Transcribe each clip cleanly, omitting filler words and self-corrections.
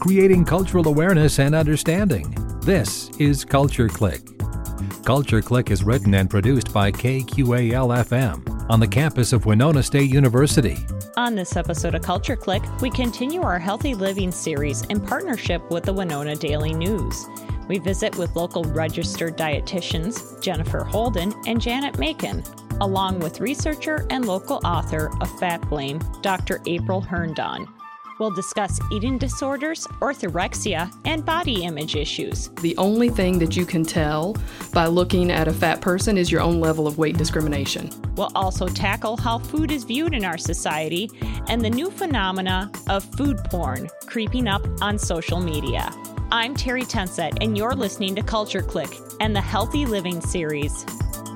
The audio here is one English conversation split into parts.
creating cultural awareness and understanding. This is Culture Click. Culture Click is written and produced by KQAL-FM on the campus of Winona State University. On this episode of Culture Click, we continue our Healthy Living series in partnership with the Winona Daily News. We visit with local registered dietitians Jennifer Holden and Janet Macon, along with researcher and local author of Fat Blame, Dr. April Herndon. We'll discuss eating disorders, orthorexia, and body image issues. The only thing that you can tell by looking at a fat person is your own level of weight discrimination. We'll also tackle how food is viewed in our society and the new phenomena of food porn creeping up on social media. I'm Terry Tenset, and you're listening to Culture Click and the Healthy Living series.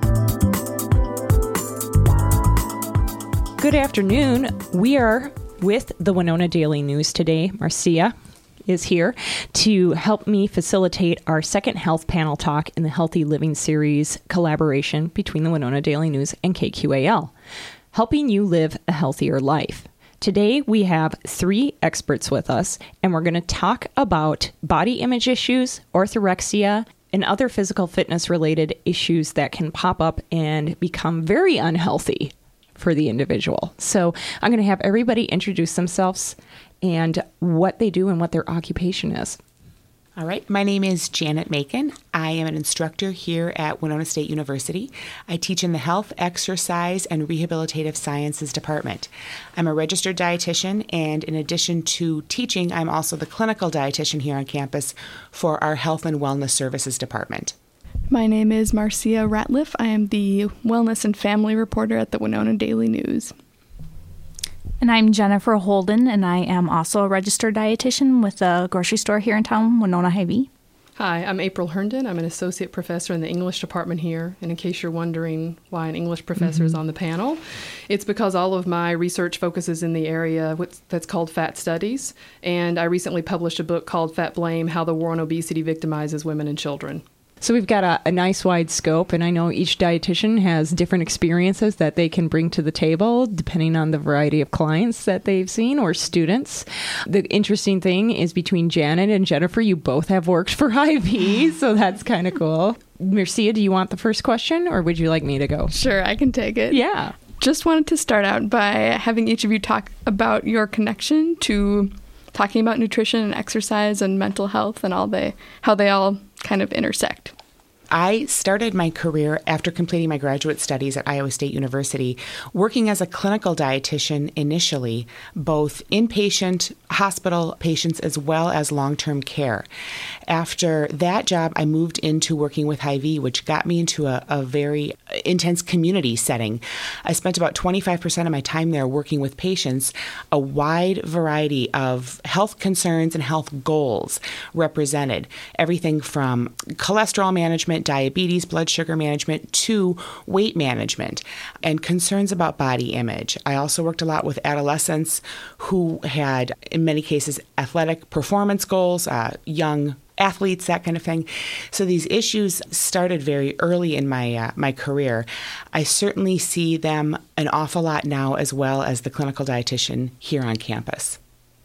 Good afternoon. We are with the Winona Daily News today. Marcia is here to help me facilitate our second health panel talk in the Healthy Living series collaboration between the Winona Daily News and KQAL, helping you live a healthier life. Today, we have three experts with us, and we're going to talk about body image issues, orthorexia, and other physical fitness-related issues that can pop up and become very unhealthy for the individual. So I'm going to have everybody introduce themselves and what they do and what their occupation is. All right. My name is Janet Macon. I am an instructor here at Winona State University. I teach in the Health, Exercise, and Rehabilitative Sciences Department. I'm a registered dietitian, and in addition to teaching, I'm also the clinical dietitian here on campus for our Health and Wellness Services Department. My name is Marcia Ratliff. I am the Wellness and Family Reporter at the Winona Daily News. And I'm Jennifer Holden, and I am also a registered dietitian with the grocery store here in town, Winona Hy-Vee. Hi, I'm April Herndon. I'm an associate professor in the English department here. And in case you're wondering why an English professor is on the panel, it's because all of my research focuses in the area that's called fat studies. And I recently published a book called Fat Blame, How the War on Obesity Victimizes Women and Children. So we've got a nice wide scope, and I know each dietitian has different experiences that they can bring to the table depending on the variety of clients that they've seen or students. The interesting thing is between Janet and Jennifer, you both have worked for Hy-Vee, so that's kind of cool. Marcia, do you want the first question, or would you like me to go? Sure, I can take it. Yeah. Just wanted to start out by having each of you talk about your connection to talking about nutrition and exercise and mental health and how they all kind of intersect. I started my career after completing my graduate studies at Iowa State University, working as a clinical dietitian initially, both inpatient hospital patients as well as long-term care. After that job, I moved into working with Hy-Vee, which got me into a very intense community setting. I spent about 25% of my time there working with patients, a wide variety of health concerns and health goals represented, everything from cholesterol management, diabetes, blood sugar management, to weight management and concerns about body image. I also worked a lot with adolescents who had, in many cases, athletic performance goals, young athletes, that kind of thing. So these issues started very early in my career. I certainly see them an awful lot now, as well as the clinical dietitian here on campus.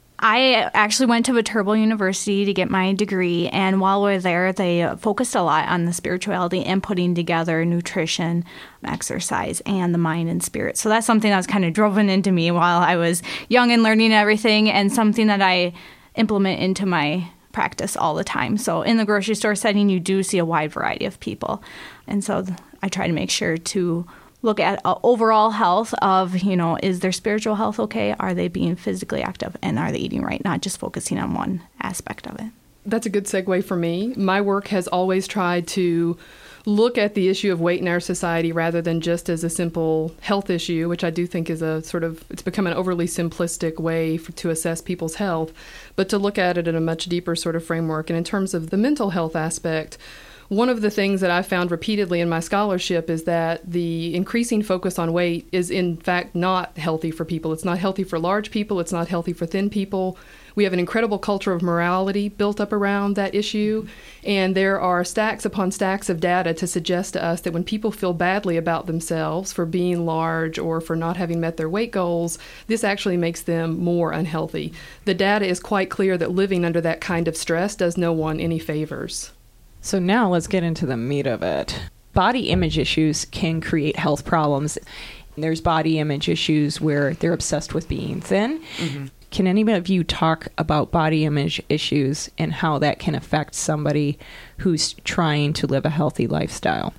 I actually went to Viterbo University to get my degree, and while we were there, they focused a lot on the spirituality and putting together nutrition, exercise, and the mind and spirit. So that's something that was kind of driven into me while I was young and learning everything, and something that I implement into my practice all the time. So in the grocery store setting, you do see a wide variety of people. And so I try to make sure to look at overall health of, is their spiritual health okay? Are they being physically active? And are they eating right? Not just focusing on one aspect of it. That's a good segue for me. My work has always tried to look at the issue of weight in our society rather than just as a simple health issue, which I do think is it's become an overly simplistic way to assess people's health, but to look at it in a much deeper sort of framework. And in terms of the mental health aspect, One of the things that I've found repeatedly in my scholarship is that the increasing focus on weight is in fact not healthy for people. It's not healthy for large people. It's not healthy for thin people. We have an incredible culture of morality built up around that issue, and there are stacks upon stacks of data to suggest to us that when people feel badly about themselves for being large or for not having met their weight goals, this actually makes them more unhealthy. The data is quite clear that living under that kind of stress does no one any favors. So now let's get into the meat of it. Body image issues can create health problems. There's body image issues where they're obsessed with being thin. Mm-hmm. Can any of you talk about body image issues and how that can affect somebody who's trying to live a healthy lifestyle?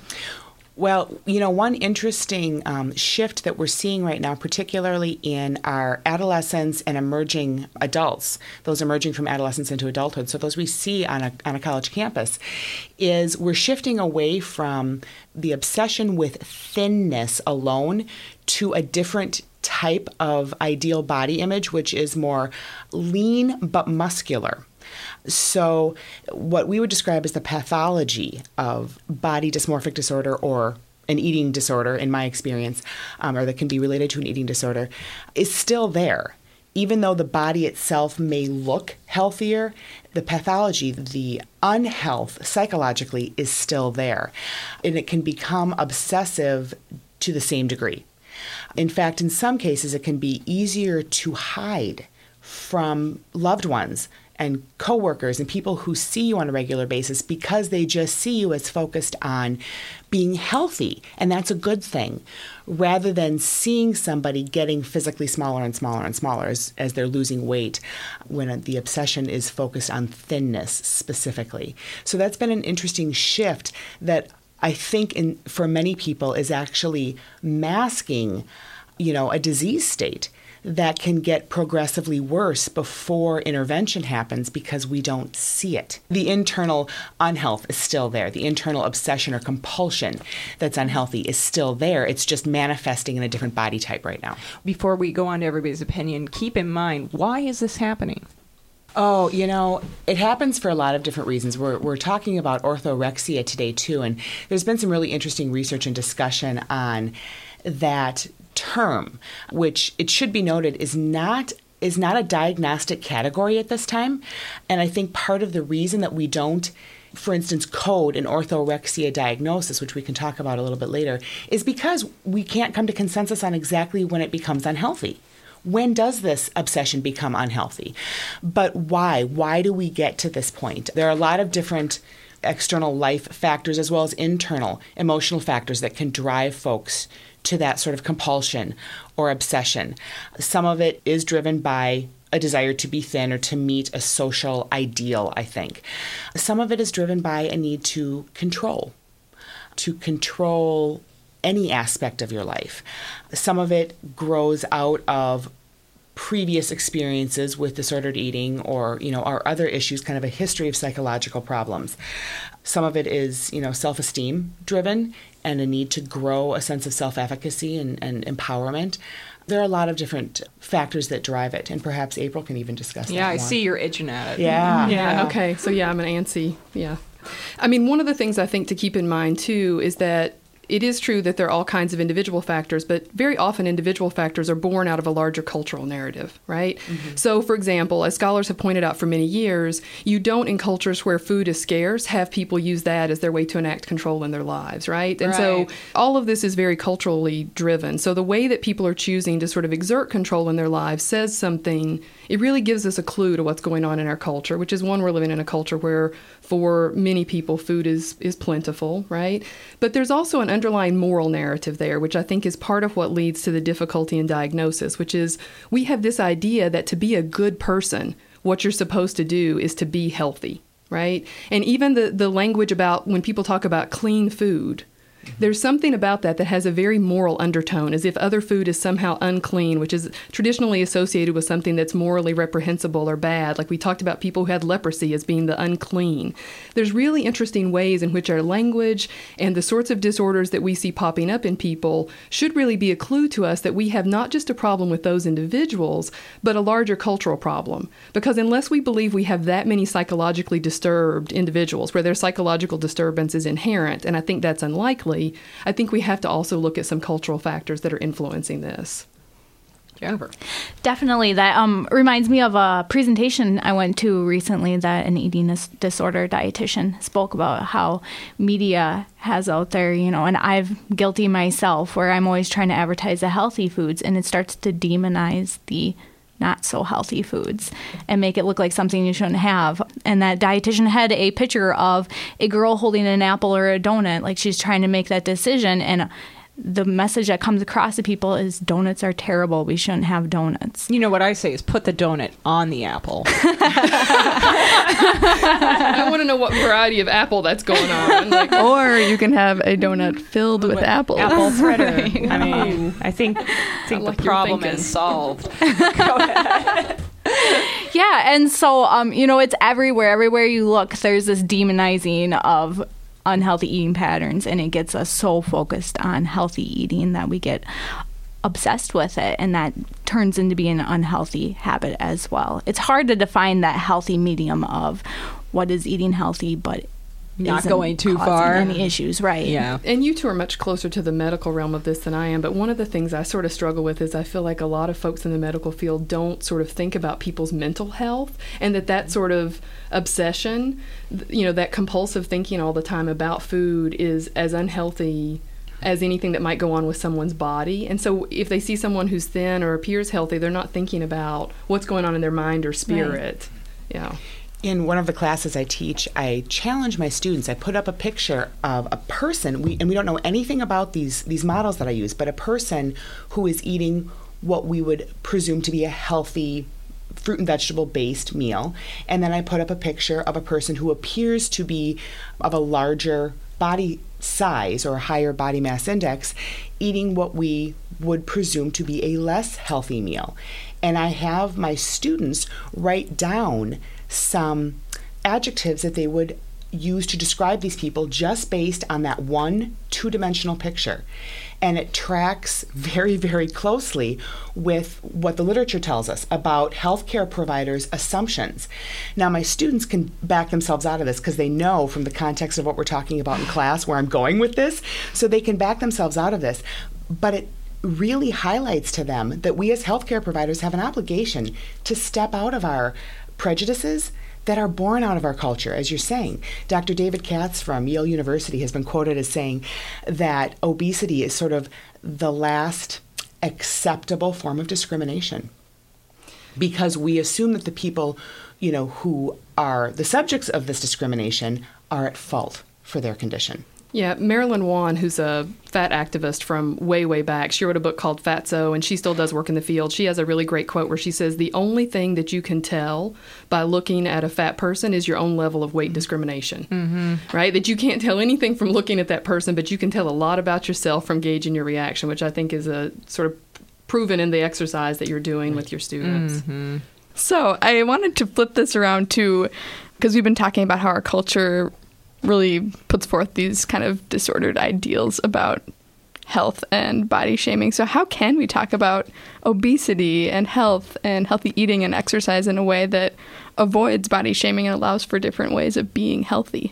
Well, one interesting shift that we're seeing right now, particularly in our adolescents and emerging adults, those emerging from adolescence into adulthood, so those we see on a college campus, is we're shifting away from the obsession with thinness alone to a different type of ideal body image, which is more lean but muscular. So what we would describe as the pathology of body dysmorphic disorder or an eating disorder, in my experience, or that can be related to an eating disorder, is still there. Even though the body itself may look healthier, the pathology, the unhealth psychologically is still there. And it can become obsessive to the same degree. In fact, in some cases, it can be easier to hide from loved ones and coworkers and people who see you on a regular basis because they just see you as focused on being healthy, and that's a good thing, rather than seeing somebody getting physically smaller and smaller and smaller as they're losing weight when the obsession is focused on thinness specifically. So that's been an interesting shift that I think for many people is actually masking, a disease state that can get progressively worse before intervention happens because we don't see it. The internal unhealth is still there. The internal obsession or compulsion that's unhealthy is still there. It's just manifesting in a different body type right now. Before we go on to everybody's opinion, keep in mind, why is this happening? Oh, it happens for a lot of different reasons. We're talking about orthorexia today, too, and there's been some really interesting research and discussion on that term, which it should be noted is not a diagnostic category at this time. And I think part of the reason that we don't, for instance, code an orthorexia diagnosis, which we can talk about a little bit later, is because we can't come to consensus on exactly when it becomes unhealthy. When does this obsession become unhealthy? But why? Why do we get to this point? There are a lot of different external life factors as well as internal emotional factors that can drive folks to that sort of compulsion or obsession. Some of it is driven by a desire to be thin or to meet a social ideal, I think. Some of it is driven by a need to control any aspect of your life. Some of it grows out of previous experiences with disordered eating or, our other issues, kind of a history of psychological problems. Some of it is, self-esteem driven and a need to grow a sense of self-efficacy and empowerment. There are a lot of different factors that drive it, and perhaps April can even discuss that more. Yeah, I see you're itching at it. Yeah, okay. So I'm an antsy. Yeah. I mean, one of the things I think to keep in mind, too, is that it is true that there are all kinds of individual factors, but very often individual factors are born out of a larger cultural narrative, right? Mm-hmm. So, for example, as scholars have pointed out for many years, you don't, in cultures where food is scarce, have people use that as their way to enact control in their lives, right? And so all of this is very culturally driven. So the way that people are choosing to sort of exert control in their lives says something. It really gives us a clue to what's going on in our culture, which is one, we're living in a culture where for many people food is plentiful, right? But there's also an underlying moral narrative there, which I think is part of what leads to the difficulty in diagnosis, which is we have this idea that to be a good person, what you're supposed to do is to be healthy, right? And even the language about when people talk about clean food, There's something about that has a very moral undertone, as if other food is somehow unclean, which is traditionally associated with something that's morally reprehensible or bad. Like we talked about people who had leprosy as being the unclean. There's really interesting ways in which our language and the sorts of disorders that we see popping up in people should really be a clue to us that we have not just a problem with those individuals, but a larger cultural problem. Because unless we believe we have that many psychologically disturbed individuals where their psychological disturbance is inherent, and I think that's unlikely, I think we have to also look at some cultural factors that are influencing this. Jennifer. Definitely. That reminds me of a presentation I went to recently that an eating disorder dietitian spoke about how media has out there, and I've guilty myself where I'm always trying to advertise the healthy foods, and it starts to demonize the not so healthy foods and make it look like something you shouldn't have. And that dietitian had a picture of a girl holding an apple or a donut, like she's trying to make that decision. And the message that comes across to people is donuts are terrible. We shouldn't have donuts. You know what I say is put the donut on the apple. I want to know what variety of apple that's going on. Or you can have a donut filled with apples. Apple fritter. I mean, I think the problem is solved. Go ahead. Yeah, and so, it's everywhere. Everywhere you look, there's this demonizing of unhealthy eating patterns, and it gets us so focused on healthy eating that we get obsessed with it, and that turns into being an unhealthy habit as well. It's hard to define that healthy medium of what is eating healthy, but not going too far. Any issues, right? Yeah. And you two are much closer to the medical realm of this than I am, but one of the things I sort of struggle with is I feel like a lot of folks in the medical field don't sort of think about people's mental health, and that sort of obsession, that compulsive thinking all the time about food is as unhealthy as anything that might go on with someone's body. And so if they see someone who's thin or appears healthy, they're not thinking about what's going on in their mind or spirit. Right. Yeah. In one of the classes I teach, I challenge my students. I put up a picture of a person, we don't know anything about these models that I use, but a person who is eating what we would presume to be a healthy fruit and vegetable based meal. And then I put up a picture of a person who appears to be of a larger body size or a higher body mass index, eating what we would presume to be a less healthy meal. And I have my students write down some adjectives that they would use to describe these people just based on that one two-dimensional picture. And it tracks very, very closely with what the literature tells us about healthcare providers' assumptions. Now, my students can back themselves out of this because they know from the context of what we're talking about in class where I'm going with this, so they can back themselves out of this. But it really highlights to them that we as healthcare providers have an obligation to step out of our prejudices that are born out of our culture, as you're saying. Dr. David Katz from Yale University has been quoted as saying that obesity is sort of the last acceptable form of discrimination because we assume that the people, who are the subjects of this discrimination are at fault for their condition. Yeah, Marilyn Wan, who's a fat activist from way, way back, she wrote a book called Fatso, and she still does work in the field. She has a really great quote where she says, the only thing that you can tell by looking at a fat person is your own level of weight discrimination, right? That you can't tell anything from looking at that person, but you can tell a lot about yourself from gauging your reaction, which I think is a sort of proven in the exercise that you're doing with your students. Mm-hmm. So I wanted to flip this around too, because we've been talking about how our culture really puts forth these kind of disordered ideals about health and body shaming. So how can we talk about obesity and health and healthy eating and exercise in a way that avoids body shaming and allows for different ways of being healthy?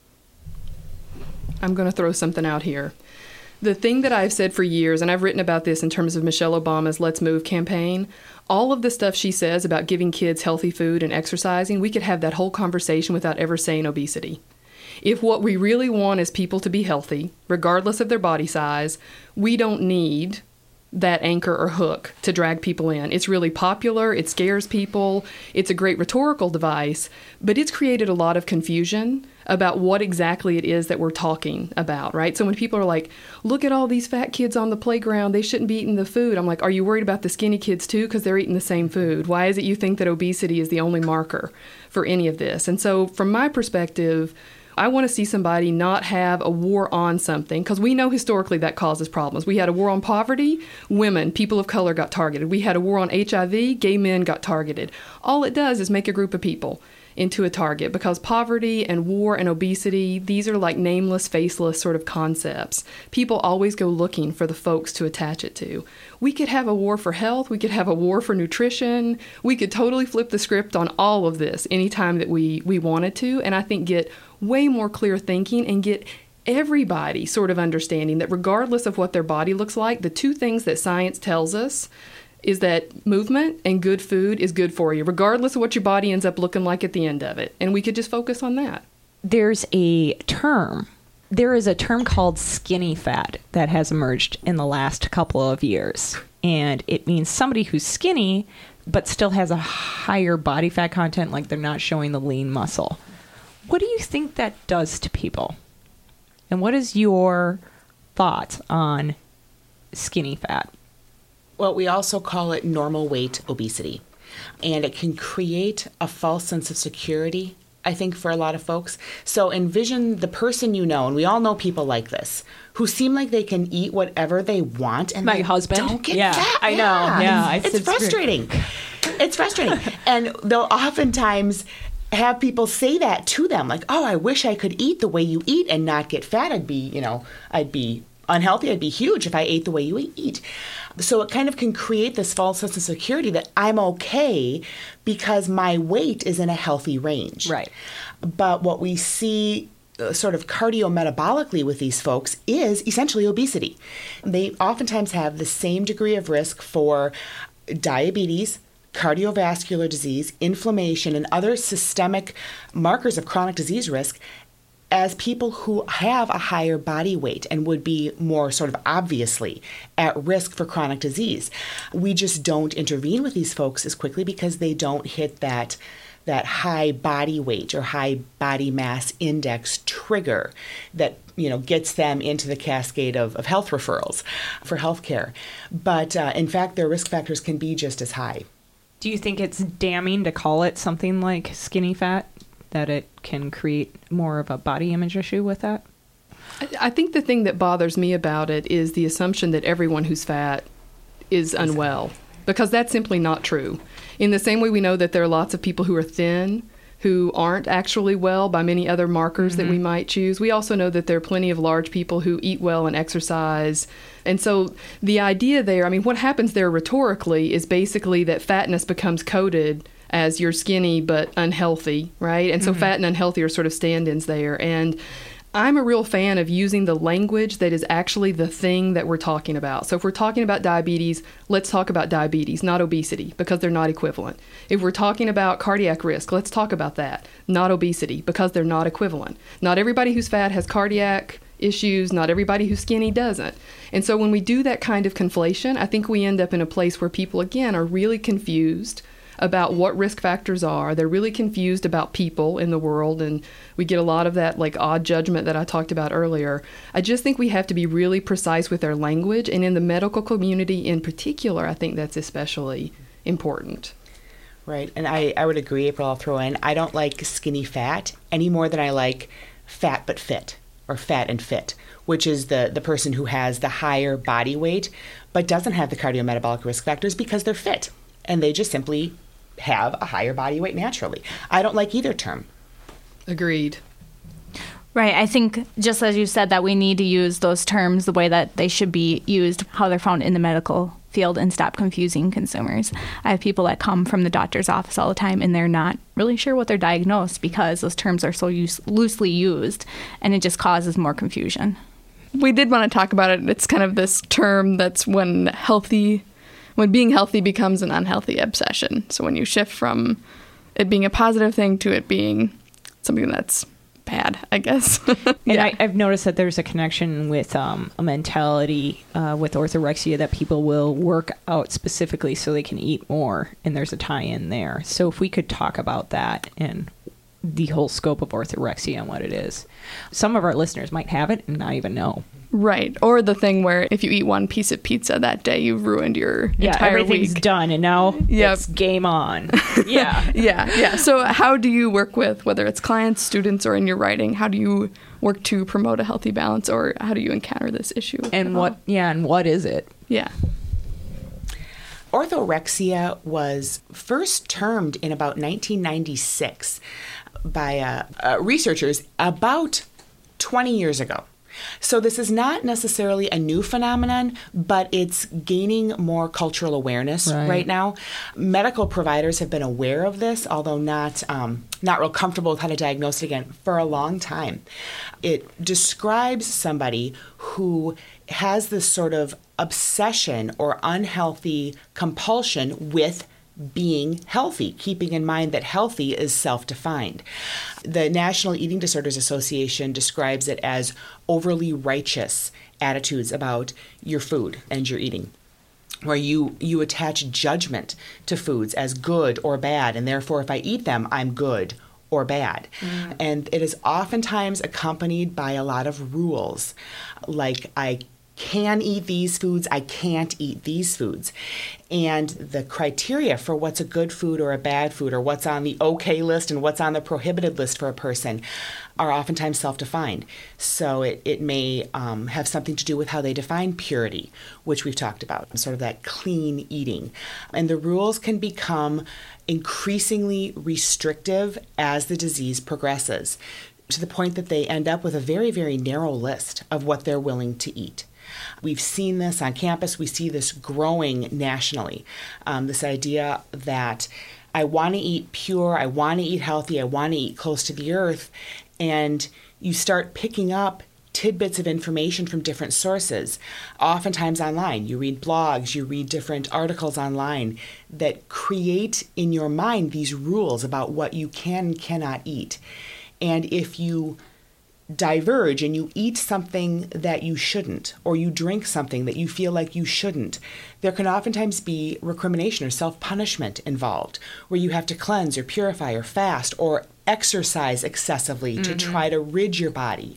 I'm going to throw something out here. The thing that I've said for years, and I've written about this in terms of Michelle Obama's Let's Move campaign, all of the stuff she says about giving kids healthy food and exercising, we could have that whole conversation without ever saying obesity. If what we really want is people to be healthy, regardless of their body size, we don't need that anchor or hook to drag people in. It's really popular, it scares people, it's a great rhetorical device, but it's created a lot of confusion about what exactly it is that we're talking about, right? So when people are like, look at all these fat kids on the playground, they shouldn't be eating the food. I'm like, are you worried about the skinny kids too? Because they're eating the same food. Why is it you think that obesity is the only marker for any of this? And so from my perspective, I want to see somebody not have a war on something, because we know historically that causes problems. We had a war on poverty, women, people of color got targeted. We had a war on HIV, gay men got targeted. All it does is make a group of people into a target, because poverty and war and obesity, these are like nameless, faceless sort of concepts. People always go looking for the folks to attach it to. We could have a war for health. We could have a war for nutrition. We could totally flip the script on all of this anytime that we wanted to, and I think get way more clear thinking and get everybody sort of understanding that regardless of what their body looks like, the two things that science tells us is that movement and good food is good for you, regardless of what your body ends up looking like at the end of it. And we could just focus on that. There is a term called skinny fat that has emerged in the last couple of years. And it means somebody who's skinny, but still has a higher body fat content, like they're not showing the lean muscle. What do you think that does to people? And what is your thoughts on skinny fat? Well, we also call it normal weight obesity. And it can create a false sense of security, I think, for a lot of folks. So envision the person you know, and we all know people like this, who seem like they can eat whatever they want, and my they husband don't get fat. I know. Yeah, it's frustrating. It's frustrating. And they'll oftentimes have people say that to them, like, oh, I wish I could eat the way you eat and not get fat. I'd be unhealthy. I'd be huge if I ate the way you eat. So it kind of can create this false sense of security that I'm okay because my weight is in a healthy range. Right. But what we see sort of cardiometabolically with these folks is essentially obesity. They oftentimes have the same degree of risk for diabetes, cardiovascular disease, inflammation, and other systemic markers of chronic disease risk as people who have a higher body weight and would be more sort of obviously at risk for chronic disease. We just don't intervene with these folks as quickly because they don't hit that high body weight or high body mass index trigger that gets them into the cascade of health referrals for healthcare. But in fact, their risk factors can be just as high. Do you think it's damning to call it something like skinny fat? That it can create more of a body image issue with that? I think the thing that bothers me about it is the assumption that everyone who's fat is unwell, because that's simply not true. In the same way we know that there are lots of people who are thin who aren't actually well by many other markers that we might choose, we also know that there are plenty of large people who eat well and exercise. And so the idea there, what happens there rhetorically is basically that fatness becomes coded as you're skinny but unhealthy, right? And so fat and unhealthy are sort of stand-ins there. And I'm a real fan of using the language that is actually the thing that we're talking about. So if we're talking about diabetes, let's talk about diabetes, not obesity, because they're not equivalent. If we're talking about cardiac risk, let's talk about that, not obesity, because they're not equivalent. Not everybody who's fat has cardiac issues. Not everybody who's skinny doesn't. And so when we do that kind of conflation, I think we end up in a place where people, again, are really confused about what risk factors are. They're really confused about people in the world, and we get a lot of that odd judgment that I talked about earlier. I just think we have to be really precise with our language, and in the medical community in particular, I think that's especially important. Right, and I would agree, April. I'll throw in, I don't like skinny fat any more than I like fat but fit, or fat and fit, which is the person who has the higher body weight but doesn't have the cardiometabolic risk factors because they're fit, and they just simply have a higher body weight naturally. I don't like either term. Agreed. Right. I think just as you said that we need to use those terms the way that they should be used, how they're found in the medical field, and stop confusing consumers. I have people that come from the doctor's office all the time and they're not really sure what they're diagnosed because those terms are so loosely used, and it just causes more confusion. We did want to talk about it. It's kind of this term that's when being healthy becomes an unhealthy obsession. So when you shift from it being a positive thing to it being something that's bad, I guess. And I've noticed that there's a connection with a mentality with orthorexia that people will work out specifically so they can eat more, and there's a tie-in there. So if we could talk about that and the whole scope of orthorexia and what it is. Some of our listeners might have it and not even know. Right. Or the thing where if you eat one piece of pizza that day, you've ruined your entire everything's week. done and now it's game on. Yeah. Yeah. So how do you work with, whether it's clients, students, or in your writing, how do you work to promote a healthy balance, or how do you encounter this issue? And what is it? Yeah. Orthorexia was first termed in about 1996 by researchers about 20 years ago. So this is not necessarily a new phenomenon, but it's gaining more cultural awareness right now. Medical providers have been aware of this, although not real comfortable with how to diagnose it again for a long time. It describes somebody who has this sort of obsession or unhealthy compulsion with being healthy, keeping in mind that healthy is self-defined. The National Eating Disorders Association describes it as overly righteous attitudes about your food and your eating, where you attach judgment to foods as good or bad, and therefore if I eat them, I'm good or bad. And it is oftentimes accompanied by a lot of rules, like I can eat these foods, I can't eat these foods. And the criteria for what's a good food or a bad food, or what's on the okay list and what's on the prohibited list for a person, are oftentimes self-defined. So it may have something to do with how they define purity, which we've talked about, sort of that clean eating. And the rules can become increasingly restrictive as the disease progresses, to the point that they end up with a very, very narrow list of what they're willing to eat. We've seen this on campus. We see this growing nationally, this idea that I want to eat pure, I want to eat healthy, I want to eat close to the earth, and you start picking up tidbits of information from different sources, oftentimes online. You read blogs, you read different articles online that create in your mind these rules about what you can and cannot eat. And if you diverge and you eat something that you shouldn't, or you drink something that you feel like you shouldn't, there can oftentimes be recrimination or self-punishment involved, where you have to cleanse or purify or fast or exercise excessively to try to rid your body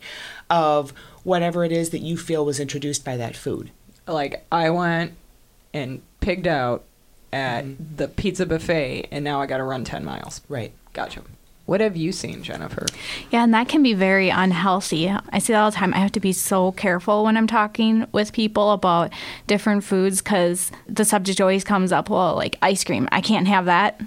of whatever it is that you feel was introduced by that food. Like, I went and pigged out at the pizza buffet, and now I got to run 10 miles. Right. Gotcha. What have you seen, Jennifer? Yeah, and that can be very unhealthy. I see that all the time. I have to be so careful when I'm talking with people about different foods, because the subject always comes up, well, like ice cream. I can't have that.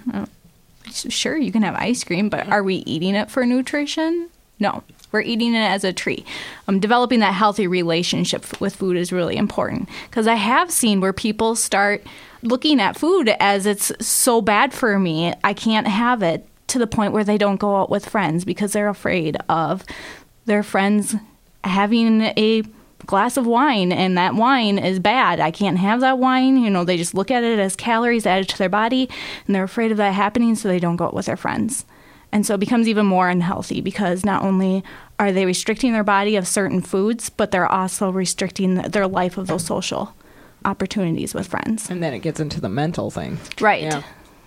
Sure, you can have ice cream, but are we eating it for nutrition? No, we're eating it as a treat. Developing that healthy relationship with food is really important, because I have seen where people start looking at food as it's so bad for me, I can't have it, to the point where they don't go out with friends because they're afraid of their friends having a glass of wine, and that wine is bad. I can't have that wine. You know, they just look at it as calories added to their body, and they're afraid of that happening, so they don't go out with their friends. And so it becomes even more unhealthy, because not only are they restricting their body of certain foods, but they're also restricting their life of those social opportunities with friends. And then it gets into the mental thing. Right.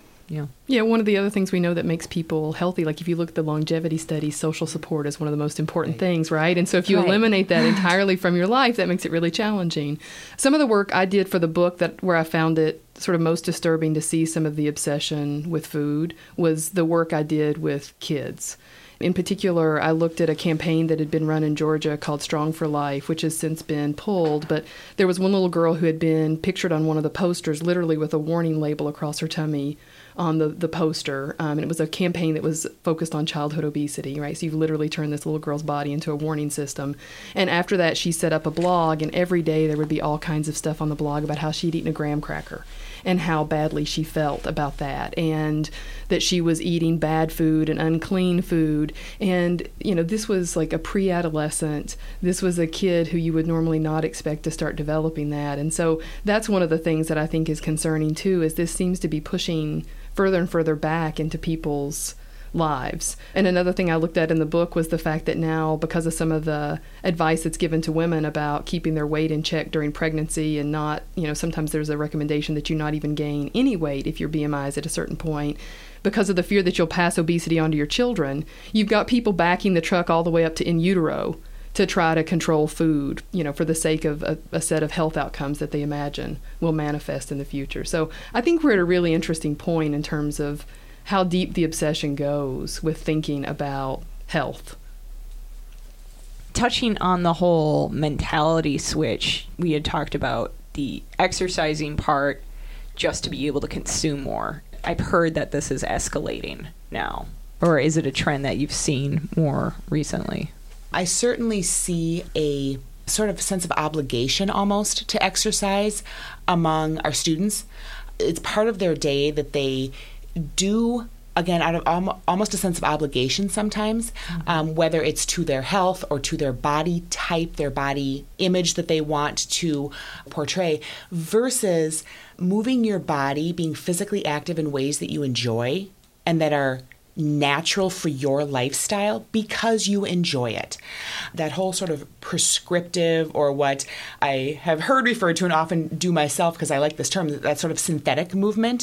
Yeah, one of the other things we know that makes people healthy, like if you look at the longevity studies, social support is one of the most important things, right? And so if you eliminate that entirely from your life, that makes it really challenging. Some of the work I did for the book, where I found it sort of most disturbing to see some of the obsession with food, was the work I did with kids. In particular, I looked at a campaign that had been run in Georgia called Strong for Life, which has since been pulled. But there was one little girl who had been pictured on one of the posters, literally with a warning label across her tummy on the poster. And it was a campaign that was focused on childhood obesity, right? So you've literally turned this little girl's body into a warning system. And after that, she set up a blog, and every day there would be all kinds of stuff on the blog about how she'd eaten a graham cracker and how badly she felt about that, and that she was eating bad food and unclean food. And, you know, this was like a pre-adolescent. This was a kid who you would normally not expect to start developing that. And so that's one of the things that I think is concerning too, is this seems to be pushing further and further back into people's lives. And another thing I looked at in the book was the fact that now, because of some of the advice that's given to women about keeping their weight in check during pregnancy and not, sometimes there's a recommendation that you not even gain any weight if your BMI is at a certain point, because of the fear that you'll pass obesity on to your children, you've got people backing the truck all the way up to in utero to try to control food, for the sake of a set of health outcomes that they imagine will manifest in the future. So I think we're at a really interesting point in terms of how deep the obsession goes with thinking about health. Touching on the whole mentality switch, we had talked about the exercising part just to be able to consume more. I've heard that this is escalating now. Or is it a trend that you've seen more recently? I certainly see a sort of sense of obligation almost to exercise among our students. It's part of their day that they do, again, out of almost a sense of obligation sometimes, whether it's to their health or to their body type, their body image that they want to portray, versus moving your body, being physically active in ways that you enjoy and that are natural for your lifestyle because you enjoy it. That whole sort of prescriptive, or what I have heard referred to and often do myself because I like this term, that sort of synthetic movement,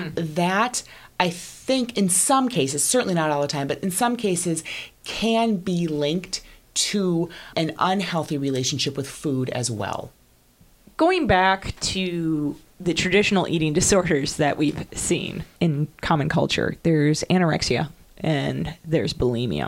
that I think in some cases, certainly not all the time, but in some cases can be linked to an unhealthy relationship with food as well. Going back to the traditional eating disorders that we've seen in common culture, there's anorexia and there's bulimia.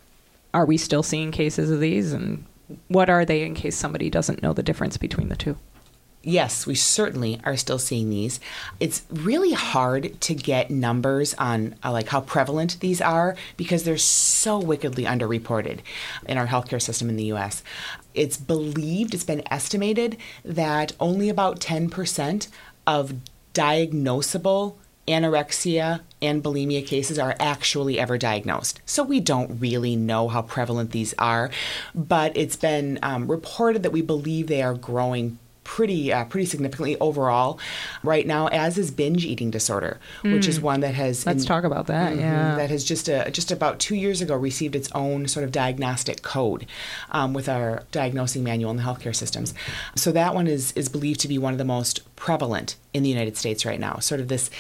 Are we still seeing cases of these? And what are they in case somebody doesn't know the difference between the two? Yes, we certainly are still seeing these. It's really hard to get numbers on like how prevalent these are because they're so wickedly underreported in our healthcare system in the U.S. It's been estimated that only about 10% of diagnosable anorexia and bulimia cases are actually ever diagnosed. So we don't really know how prevalent these are, but it's been reported that we believe they are growing pretty significantly overall right now, as is binge eating disorder, which is one that has... Let's talk about that, yeah. That has just about 2 years ago received its own sort of diagnostic code with our diagnosing manual in the healthcare systems. So that one is believed to be one of the most prevalent in the United States right now, sort of this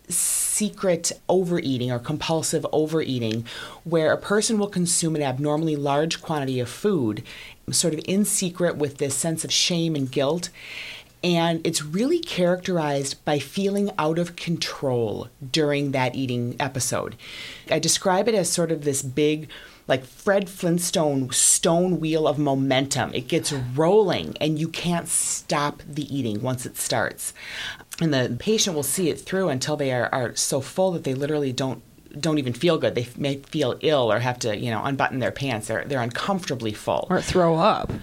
secret overeating or compulsive overeating where a person will consume an abnormally large quantity of food sort of in secret with this sense of shame and guilt. And it's really characterized by feeling out of control during that eating episode. I describe it as sort of this big, like Fred Flintstone stone wheel of momentum. It gets rolling and you can't stop the eating once it starts. And the patient will see it through until they are so full that they literally don't even feel good. They may feel ill or have to, unbutton their pants. They're uncomfortably full. Or throw up.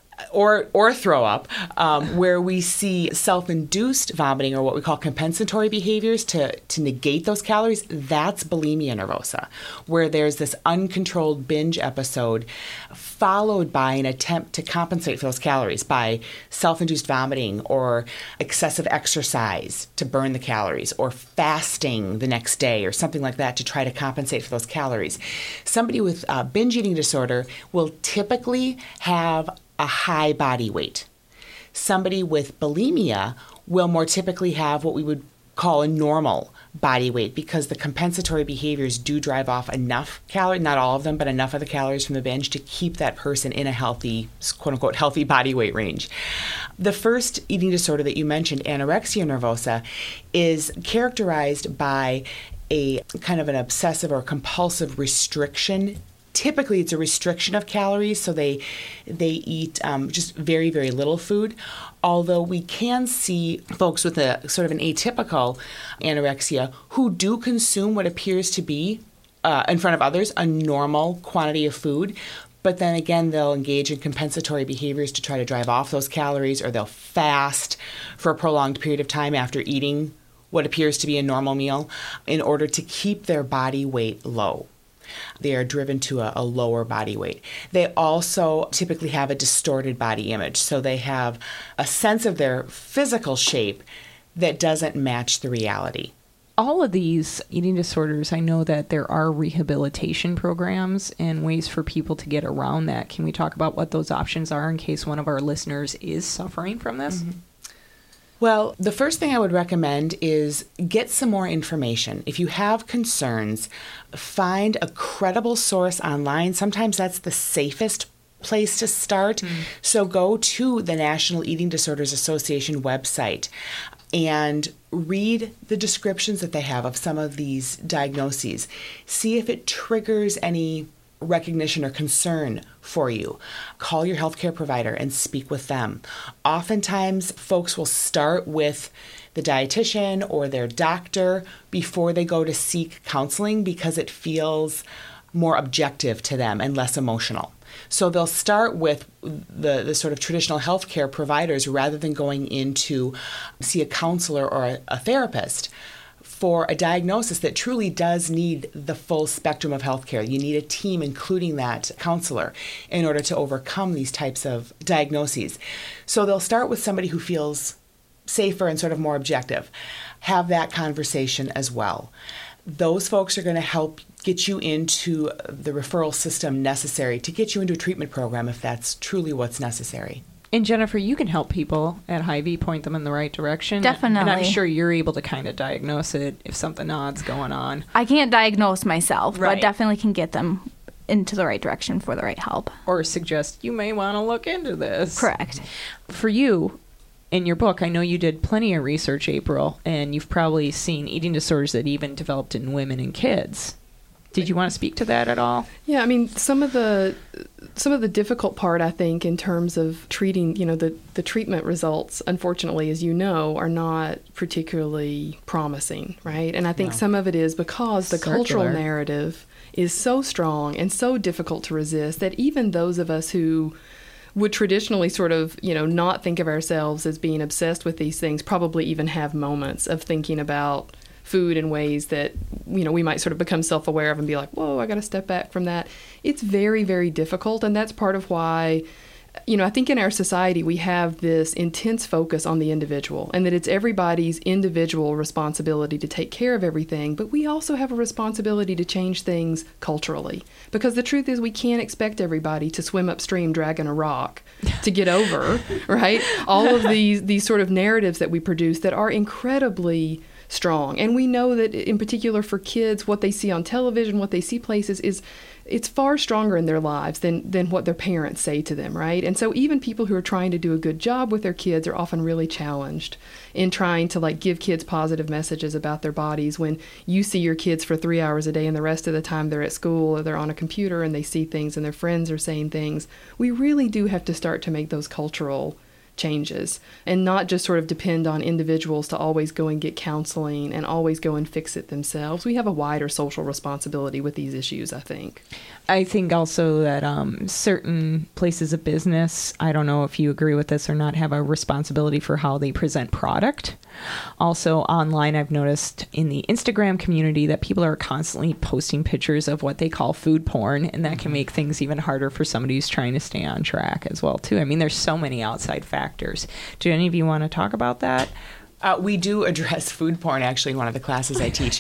Or throw up, where we see self-induced vomiting, or what we call compensatory behaviors to negate those calories. That's bulimia nervosa, where there's this uncontrolled binge episode followed by an attempt to compensate for those calories by self-induced vomiting or excessive exercise to burn the calories, or fasting the next day or something like that to try to compensate for those calories. Somebody with binge eating disorder will typically have a high body weight. Somebody with bulimia will more typically have what we would call a normal body weight because the compensatory behaviors do drive off enough calories, not all of them, but enough of the calories from the binge to keep that person in a healthy, quote unquote, healthy body weight range. The first eating disorder that you mentioned, anorexia nervosa, is characterized by a kind of an obsessive or compulsive restriction. Typically, it's a restriction of calories, so they eat just very, very little food, although we can see folks with a sort of an atypical anorexia who do consume what appears to be, in front of others, a normal quantity of food, but then again, they'll engage in compensatory behaviors to try to drive off those calories, or they'll fast for a prolonged period of time after eating what appears to be a normal meal in order to keep their body weight low. They are driven to a lower body weight. They also typically have a distorted body image, so they have a sense of their physical shape that doesn't match the reality. all of these eating disorders, I know that there are rehabilitation programs and ways for people to get around that. Can we talk about what those options are in case one of our listeners is suffering from this? Mm-hmm. Well, the first thing I would recommend is get some more information. If you have concerns, find a credible source online. Sometimes that's the safest place to start. So go to the National Eating Disorders Association website and read the descriptions that they have of some of these diagnoses. See if it triggers any recognition or concern for you. Call your healthcare provider and speak with them. Oftentimes, folks will start with the dietitian or their doctor before they go to seek counseling because it feels more objective to them and less emotional. So they'll start with the sort of traditional healthcare providers rather than going in to see a counselor or a therapist for a diagnosis that truly does need the full spectrum of healthcare. You need a team including that counselor in order to overcome these types of diagnoses. So they'll start with somebody who feels safer and sort of more objective. Have that conversation as well. Those folks are going to help get you into the referral system necessary to get you into a treatment program if that's truly what's necessary. And Jennifer, you can help people at Hy-Vee, point them in the right direction. Definitely. And I'm sure you're able to kind of diagnose it if something odd's going on. I can't diagnose myself, Right. but definitely can get them into the right direction for the right help. Or suggest you may want to look into this. Correct. For you, in your book, I know you did plenty of research, April, and you've probably seen eating disorders that even developed in women and kids. Did you want to speak to that at all? Yeah, I mean, some of the difficult part, I think, in terms of treating, the treatment results, unfortunately, as you know, are not particularly promising, right? And I think some of it is because the cultural narrative is so strong and so difficult to resist that even those of us who would traditionally sort of, not think of ourselves as being obsessed with these things probably even have moments of thinking about food in ways that, we might sort of become self-aware of and be like, whoa, I got to step back from that. It's very, very difficult. And that's part of why, I think in our society we have this intense focus on the individual and that it's everybody's individual responsibility to take care of everything. But we also have a responsibility to change things culturally, because the truth is we can't expect everybody to swim upstream dragging a rock to get over, right? All of these sort of narratives that we produce that are incredibly strong. And we know that in particular for kids, what they see on television, what they see places it's far stronger in their lives than what their parents say to them, right? And so even people who are trying to do a good job with their kids are often really challenged in trying to give kids positive messages about their bodies when you see your kids for 3 hours a day and the rest of the time they're at school or they're on a computer and they see things and their friends are saying things. We really do have to start to make those cultural changes and not just sort of depend on individuals to always go and get counseling and always go and fix it themselves. We have a wider social responsibility with these issues, I think. I think also that certain places of business, I don't know if you agree with this or not, have a responsibility for how they present product. Also online, I've noticed in the Instagram community that people are constantly posting pictures of what they call food porn, and that can make things even harder for somebody who's trying to stay on track as well, too. I mean, there's so many outside factors. Do any of you want to talk about that? We do address food porn, actually, in one of the classes I teach,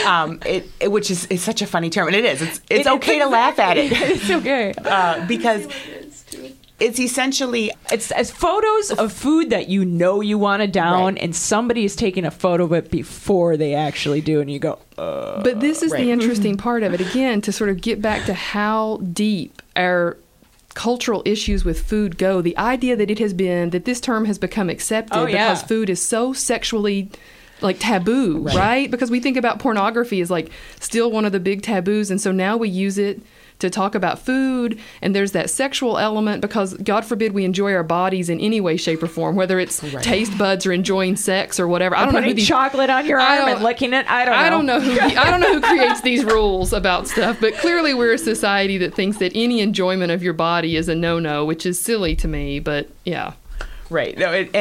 which is such a funny term. And it is. It's okay to laugh at it. It's okay. Because it's essentially... It's as photos of food that you want to down, right, and somebody is taking a photo of it before they actually do, and you go, But this is the interesting part of it. Again, to sort of get back to how deep our cultural issues with food go, the idea that that this term has become accepted because food is so sexually taboo, right? Because we think about pornography as still one of the big taboos, and so now we use it to talk about food, and there's that sexual element because God forbid we enjoy our bodies in any way, shape, or form, whether it's taste buds or enjoying sex or whatever. I don't know who chocolate on your arm and licking it. I don't know who creates these rules about stuff, but clearly we're a society that thinks that any enjoyment of your body is a no-no, which is silly to me, but yeah. Right. No, it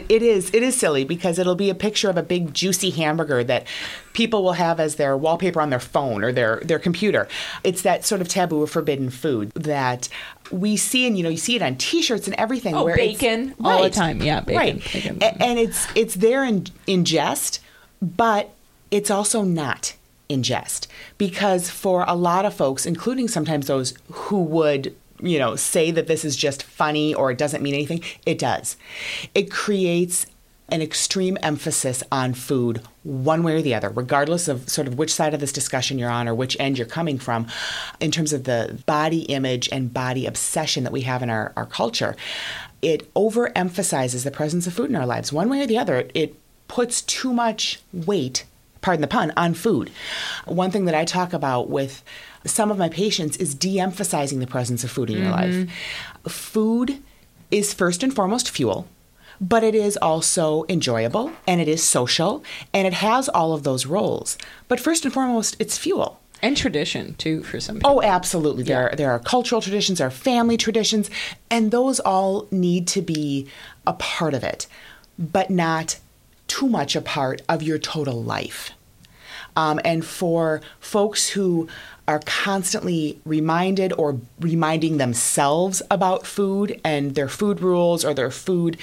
is silly because it'll be a picture of a big juicy hamburger that people will have as their wallpaper on their phone or their computer. It's that sort of taboo of forbidden food that we see, and you see it on T-shirts and everything. Where bacon all the time. Yeah, bacon. Right. Bacon. And it's there in jest, but it's also not ingest, because for a lot of folks, including sometimes those who would say that this is just funny or it doesn't mean anything, it does. It creates an extreme emphasis on food one way or the other, regardless of sort of which side of this discussion you're on or which end you're coming from, in terms of the body image and body obsession that we have in our culture. It overemphasizes the presence of food in our lives. One way or the other, it puts too much weight, pardon the pun, on food. One thing that I talk about with some of my patients is de-emphasizing the presence of food in your life. Food is first and foremost fuel, but it is also enjoyable, and it is social, and it has all of those roles. But first and foremost, it's fuel. And tradition, too, for some people. Oh, absolutely. There are cultural traditions, there are family traditions, and those all need to be a part of it, but not too much a part of your total life. And for folks who are constantly reminded or reminding themselves about food and their food rules or their food,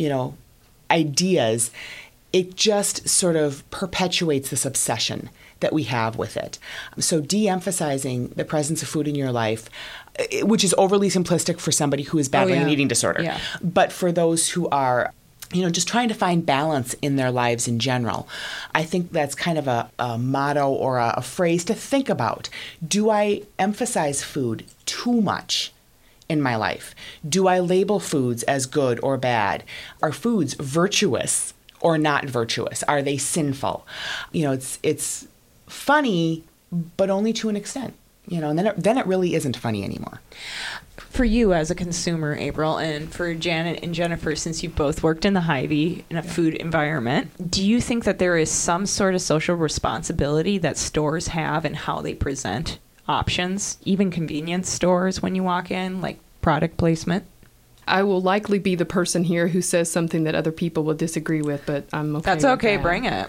ideas, it just sort of perpetuates this obsession that we have with it. So de-emphasizing the presence of food in your life, which is overly simplistic for somebody who is battling an eating disorder, but for those who are just trying to find balance in their lives in general. I think that's kind of a motto or a phrase to think about. Do I emphasize food too much in my life? Do I label foods as good or bad? Are foods virtuous or not virtuous? Are they sinful? It's funny, but only to an extent. And then it really isn't funny anymore. For you as a consumer, April, and for Janet and Jennifer, since you've both worked in the Hy-Vee in a food environment, do you think that there is some sort of social responsibility that stores have in how they present options, even convenience stores when you walk in, like product placement? I will likely be the person here who says something that other people will disagree with, but I'm okay. That's okay. Bring it.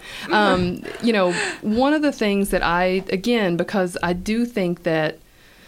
One of the things that because I do think that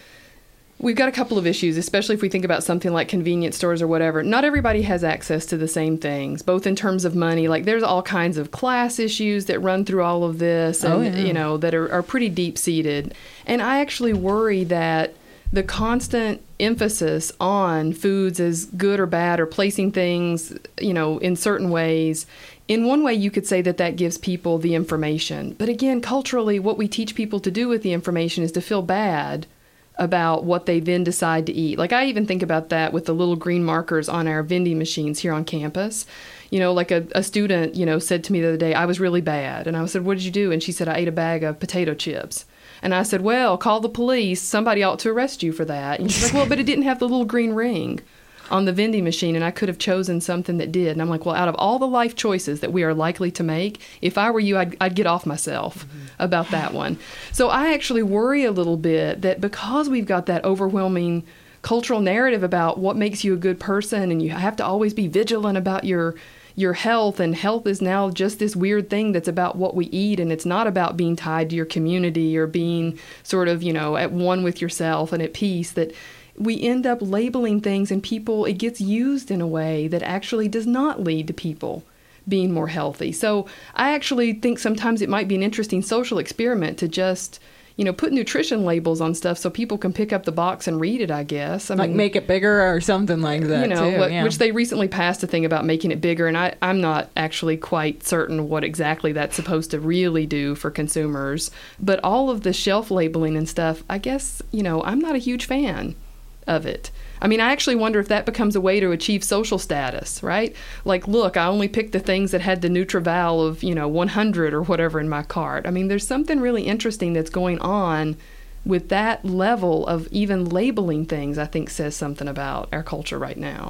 we've got a couple of issues, especially if we think about something like convenience stores or whatever. Not everybody has access to the same things, both in terms of money. Like there's all kinds of class issues that run through all of this and, that are pretty deep-seated. And I actually worry that the constant emphasis on foods as good or bad or placing things, in certain ways, in one way you could say that gives people the information. But again, culturally, what we teach people to do with the information is to feel bad about what they then decide to eat. Like I even think about that with the little green markers on our vending machines here on campus. Like a student, said to me the other day, I was really bad. And I said, what did you do? And she said, I ate a bag of potato chips. And I said, well, call the police. Somebody ought to arrest you for that. And she's like, well, but it didn't have the little green ring on the vending machine, and I could have chosen something that did. And I'm like, well, out of all the life choices that we are likely to make, if I were you, I'd get off myself about that one. So I actually worry a little bit that because we've got that overwhelming cultural narrative about what makes you a good person, and you have to always be vigilant about your health, and health is now just this weird thing that's about what we eat, and it's not about being tied to your community or being sort of, at one with yourself and at peace, that we end up labeling things, and it gets used in a way that actually does not lead to people being more healthy. So I actually think sometimes it might be an interesting social experiment to just, put nutrition labels on stuff so people can pick up the box and read it, I guess. I mean, make it bigger or something like that, which they recently passed a thing about making it bigger, and I'm not actually quite certain what exactly that's supposed to really do for consumers. But all of the shelf labeling and stuff, I guess, I'm not a huge fan of it. I mean, I actually wonder if that becomes a way to achieve social status, right? Like, look, I only picked the things that had the Nutrival of, 100 or whatever in my cart. I mean, there's something really interesting that's going on with that level of even labeling things, I think says something about our culture right now.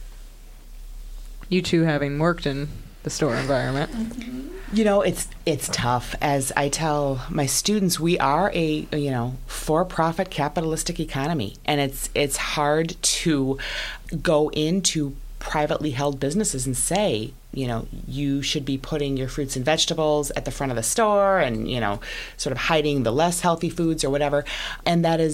You two having worked in the store environment. It's tough. As I tell my students, we are a for-profit capitalistic economy, and it's hard to go into privately held businesses and say, you should be putting your fruits and vegetables at the front of the store and, sort of hiding the less healthy foods or whatever. And that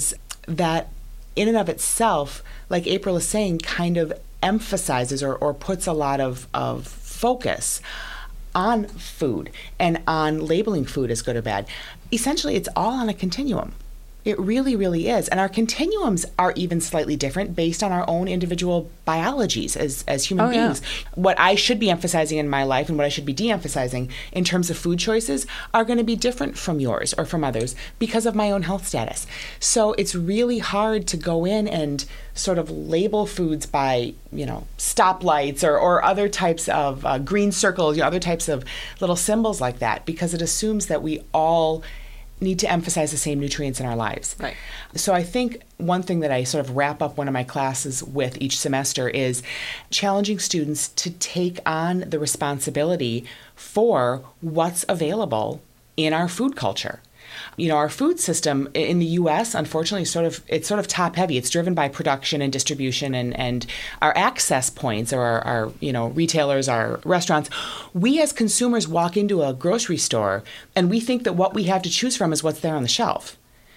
in and of itself, like April is saying, kind of emphasizes or puts a lot of focus on food and on labeling food as good or bad. Essentially, it's all on a continuum. It really, really is. And our continuums are even slightly different based on our own individual biologies as human beings. What I should be emphasizing in my life and what I should be de-emphasizing in terms of food choices are going to be different from yours or from others because of my own health status. So it's really hard to go in and sort of label foods by, stoplights or other types of green circles, other types of little symbols like that, because it assumes that we all need to emphasize the same nutrients in our lives. Right. So I think one thing that I sort of wrap up one of my classes with each semester is challenging students to take on the responsibility for what's available in our food culture. Our food system in the U.S., unfortunately, it's sort of top heavy. It's driven by production and distribution and our access points, or our retailers, our restaurants. We as consumers walk into a grocery store and we think that what we have to choose from is what's there on the shelf.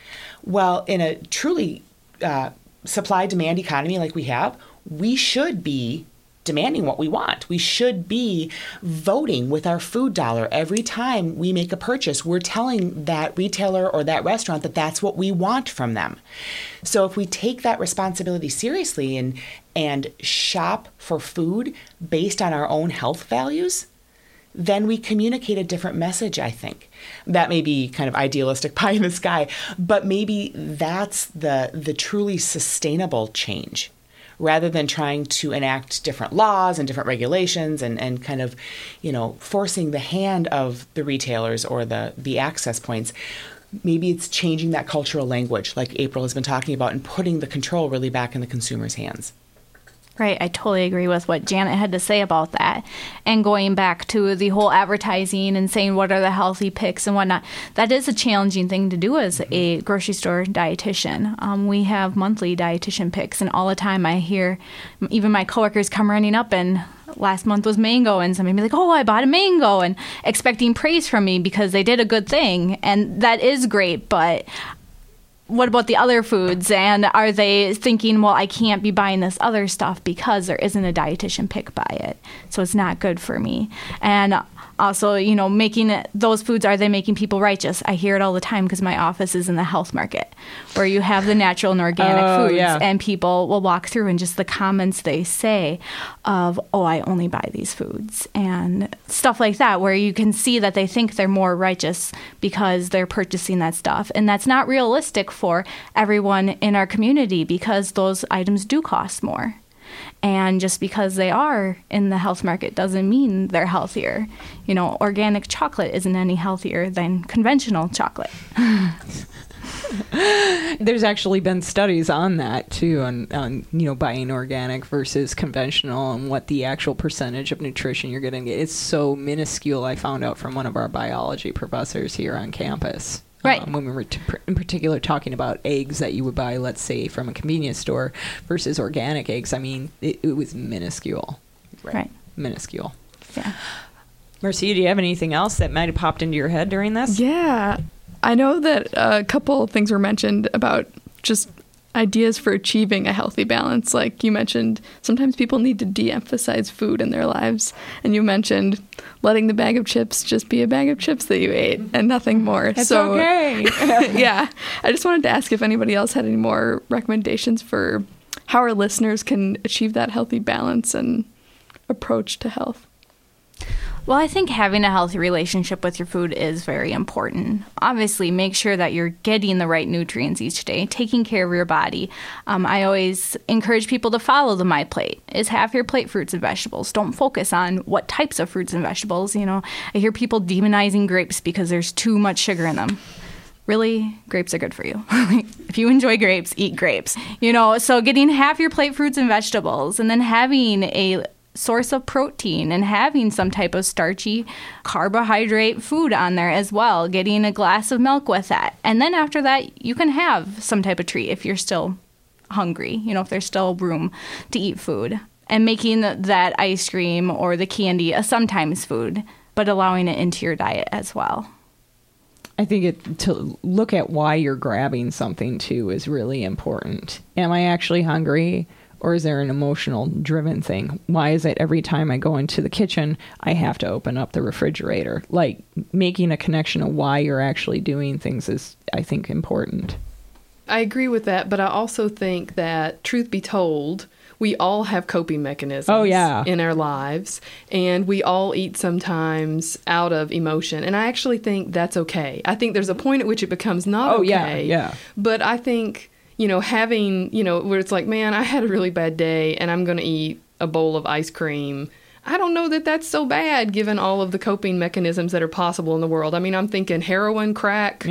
Well, in a truly supply-demand economy like we have, we should be demanding what we want. We should be voting with our food dollar. Every time we make a purchase, we're telling that retailer or that restaurant that that's what we want from them. So if we take that responsibility seriously and shop for food based on our own health values, then we communicate a different message, I think. That may be kind of idealistic pie in the sky, but maybe that's the truly sustainable change, rather than trying to enact different laws and different regulations and kind of, forcing the hand of the retailers or the access points. Maybe it's changing that cultural language, like April has been talking about, and putting the control really back in the consumer's hands. Right. I totally agree with what Janet had to say about that. And going back to the whole advertising and saying what are the healthy picks and whatnot, that is a challenging thing to do as a grocery store dietitian. We have monthly dietitian picks, and all the time I hear even my coworkers come running up, and last month was mango, and somebody be like, oh, I bought a mango, and expecting praise from me because they did a good thing. And that is great, but what about the other foods? And are they thinking, well, I can't be buying this other stuff because there isn't a dietitian pick by it, so it's not good for me? And also, making those foods, are they making people righteous? I hear it all the time because my office is in the health market, where you have the natural and organic foods, and people will walk through and just the comments they say of, oh, I only buy these foods, and stuff like that, where you can see that they think they're more righteous because they're purchasing that stuff. And that's not realistic for everyone in our community, because those items do cost more. And just because they are in the health market doesn't mean they're healthier. Organic chocolate isn't any healthier than conventional chocolate. There's actually been studies on that too, on buying organic versus conventional and what the actual percentage of nutrition you're going to get. It's so minuscule. I found out from one of our biology professors here on campus. Right. When we were in particular talking about eggs that you would buy, let's say, from a convenience store versus organic eggs, I mean, it was minuscule. Right. Minuscule. Yeah. Marcia, do you have anything else that might have popped into your head during this? Yeah. I know that a couple things were mentioned about just ideas for achieving a healthy balance. Like you mentioned, sometimes people need to de-emphasize food in their lives. And you mentioned letting the bag of chips just be a bag of chips that you ate and nothing more. It's okay. Yeah. I just wanted to ask if anybody else had any more recommendations for how our listeners can achieve that healthy balance and approach to health. Well, I think having a healthy relationship with your food is very important. Obviously, make sure that you're getting the right nutrients each day, taking care of your body. I always encourage people to follow the My Plate. Is half your plate fruits and vegetables. Don't focus on what types of fruits and vegetables. I hear people demonizing grapes because there's too much sugar in them. Really, grapes are good for you. If you enjoy grapes, eat grapes. So getting half your plate fruits and vegetables, and then having a source of protein and having some type of starchy carbohydrate food on there as well, getting a glass of milk with that. And then after that, you can have some type of treat if you're still hungry, if there's still room to eat food. And making that ice cream or the candy a sometimes food, but allowing it into your diet as well. I think to look at why you're grabbing something too is really important. Am I actually hungry? Or is there an emotional driven thing? Why is it every time I go into the kitchen, I have to open up the refrigerator? Like, making a connection of why you're actually doing things is, I think, important. I agree with that, but I also think that, truth be told, we all have coping mechanisms in our lives, and we all eat sometimes out of emotion. And I actually think that's okay. I think there's a point at which it becomes not okay. Yeah. But I think, having, where it's like, man, I had a really bad day and I'm going to eat a bowl of ice cream. I don't know that that's so bad given all of the coping mechanisms that are possible in the world. I mean, I'm thinking heroin, crack,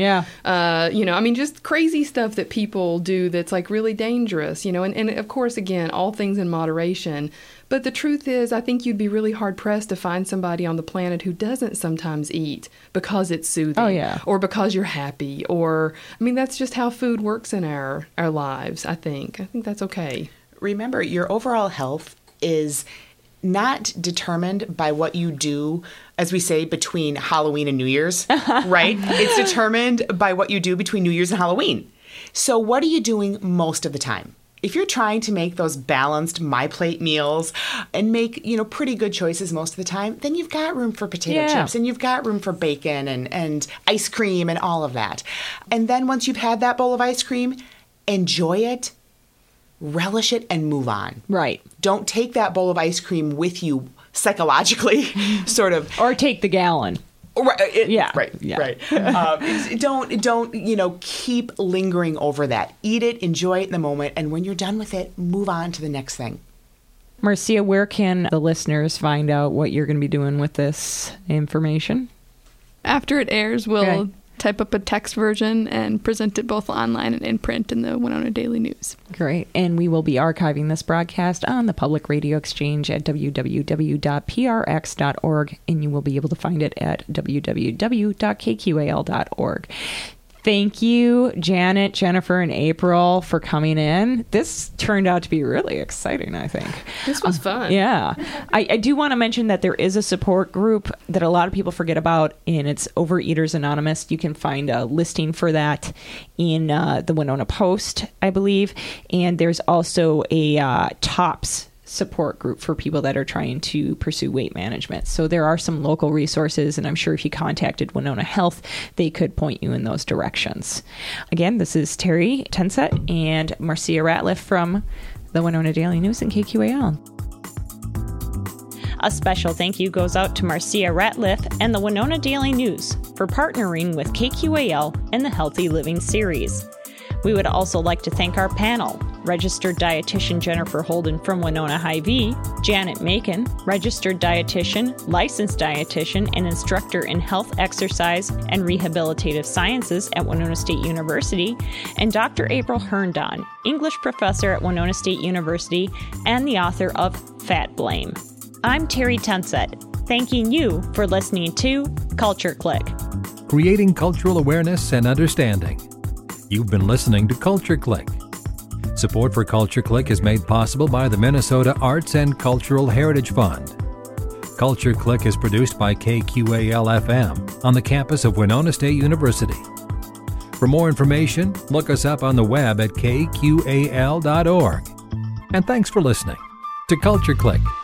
just crazy stuff that people do that's like really dangerous, and of course, again, all things in moderation. But the truth is, I think you'd be really hard pressed to find somebody on the planet who doesn't sometimes eat because it's soothing or because you're happy, or, that's just how food works in our lives, I think. I think that's okay. Remember, your overall health is not determined by what you do, as we say, between Halloween and New Year's, right? It's determined by what you do between New Year's and Halloween. So what are you doing most of the time? If you're trying to make those balanced My Plate meals and make, pretty good choices most of the time, then you've got room for potato chips and you've got room for bacon and ice cream and all of that. And then once you've had that bowl of ice cream, enjoy it, relish it, and move on. Right. Don't take that bowl of ice cream with you psychologically, sort of. Or take the gallon. Right. Don't keep lingering over that. Eat it, enjoy it in the moment, and when you're done with it, move on to the next thing. Marcia, where can the listeners find out what you're going to be doing with this information? After it airs, we'll type up a text version and present it both online and in print in the Winona Daily News. Great. And we will be archiving this broadcast on the Public Radio Exchange at www.prx.org, and you will be able to find it at www.kqal.org. Thank you, Janet, Jennifer, and April for coming in. This turned out to be really exciting, I think. This was fun. Yeah. I do want to mention that there is a support group that a lot of people forget about, and it's Overeaters Anonymous. You can find a listing for that in the Winona Post, I believe. And there's also a TOPS support group for people that are trying to pursue weight management. So there are some local resources, and I'm sure if you contacted Winona Health, they could point you in those directions. Again, this is Terry Tensett and Marcia Ratliff from the Winona Daily News and KQAL. A special thank you goes out to Marcia Ratliff and the Winona Daily News for partnering with KQAL and the Healthy Living series. We would also like to thank our panel, registered dietitian Jennifer Holden from Winona Hy-Vee, Janet Macon, registered dietitian, licensed dietitian, and instructor in health, exercise, and rehabilitative sciences at Winona State University, and Dr. April Herndon, English professor at Winona State University and the author of Fat Blame. I'm Terry Tensett, thanking you for listening to Culture Click. Creating cultural awareness and understanding. You've been listening to Culture Click. Support for Culture Click is made possible by the Minnesota Arts and Cultural Heritage Fund. Culture Click is produced by KQAL-FM on the campus of Winona State University. For more information, look us up on the web at kqal.org. And thanks for listening to Culture Click.